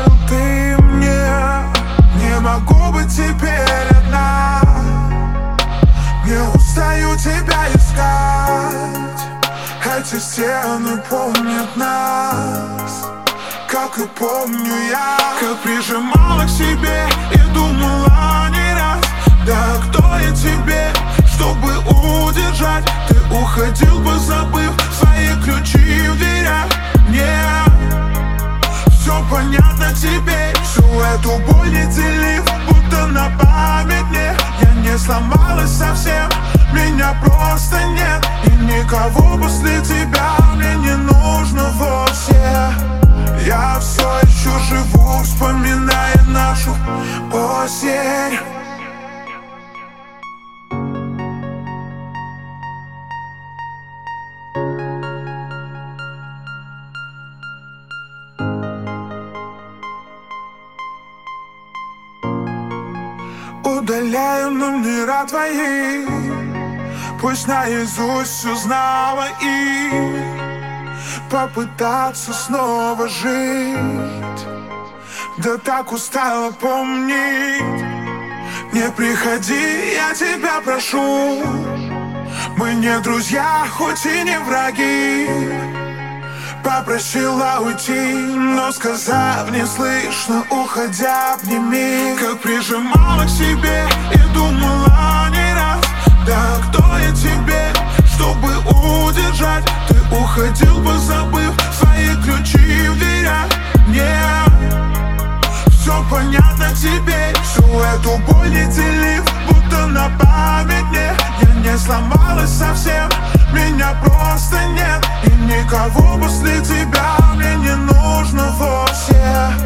оставил ты мне. Не могу быть теперь одна. Не устаю тебя искать. Эти стены помнят нас, как и помню я. Как прижимала к себе и думала не раз: да кто я тебе, чтобы удержать? Ты уходил, позабыв свои ключи в дверях. Нет, все понятно теперь. Всю эту боль не делив, будто на память мне. Я не сломалась совсем, меня просто нет. И никого после тебя мне не нужно вовсе. Я все еще живу, вспоминая нашу осень. Удаляю номера твои, пусть наизусть все знала, и попытаться снова жить. Да так устала помнить. Не приходи, я тебя прошу. Мы не друзья, хоть и не враги. Попросила уйти, но сказав неслышно, уходя, обними. Как прижимала к себе и думала не раз: да кто я тебе, чтобы удержать? Ты уходил, позабыв свои ключи в дверях. Нет, все понятно теперь. Всю эту боль не делив, будто на память мне. Я не сломалась совсем, меня просто нет. И никого после тебя мне не нужно вовсе.